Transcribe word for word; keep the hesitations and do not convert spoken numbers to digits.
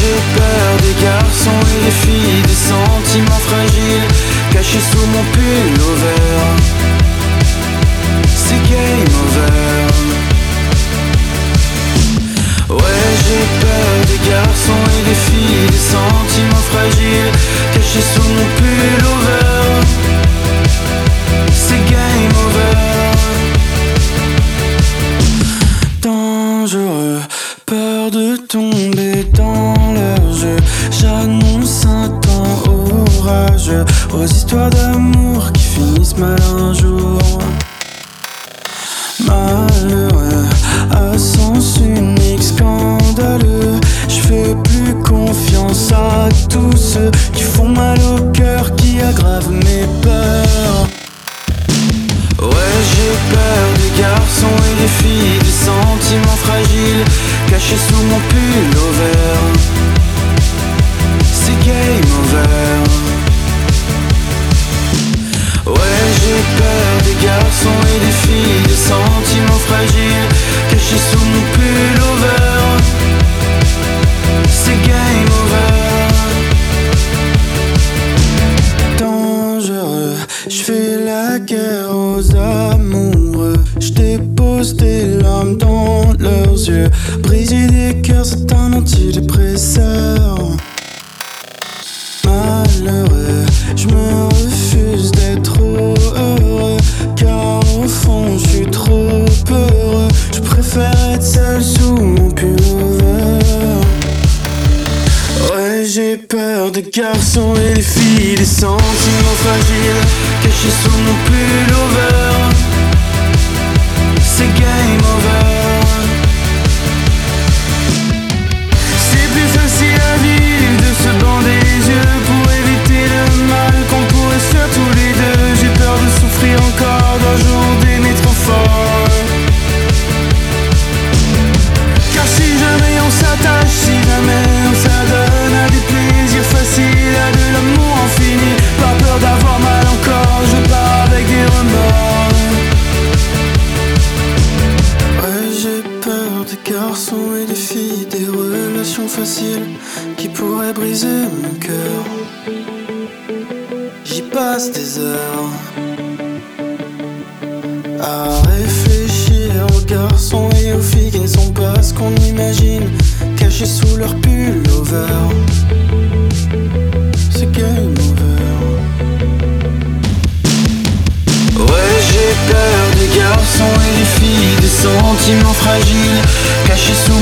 j'ai peur des garçons et des filles, des sentiments fragiles cachés sous mon pull over. C'est game over. Ouais, j'ai peur des garçons et des filles, des sentiments fragiles cachés sous mon pull over. C'est game over. Dangereux, peur de tomber dans leur jeu. J'annonce un temps orageux aux histoires d'amour qui finissent mal un jour. Malheureux, à sens unique, scandaleux. J'fais plus confiance à tous ceux qui font mal au cœur, qui aggravent mes peurs. Ouais, j'ai peur des garçons et des filles, des sentiments fragiles cachés sous mon pull over. C'est game over. Ouais, j'ai peur des garçons et des filles, des sentiments fragiles cachés sous mon pull over. C'est game over. Dangereux, j'fais la guerre aux amoureux. J'dépose des larmes dans leurs yeux. Briser des cœurs, c'est un antidépresseur. Malheureux, j'me refuse d'être heureux, car au fond j'suis trop peureux. J'préfère être seul sous mon pull over. Ouais, j'ai peur des garçons et des filles, des sentiments fragiles cachés sous mon pull over. C'est game over. C'est plus facile à vivre de se bander les yeux pour éviter le mal qu'on pourrait se faire tous les deux. J'ai peur de souffrir encore d'un jour d'aimer trop fort. Car si jamais on s'attache, si jamais on s'adonne à des plaisirs faciles, à de l'amour infini, pas peur d'avoir mal encore, je pars avec des remords. Ouais, j'ai peur des garçons et des filles, des relations faciles qui pourraient briser mon cœur. J'y passe des heures à réfléchir aux garçons et aux filles qui ne sont pas ce qu'on imagine, cachés sous leur pull over. C'est game over. Ouais, j'ai peur des garçons et des filles, des sentiments fragiles cachés sous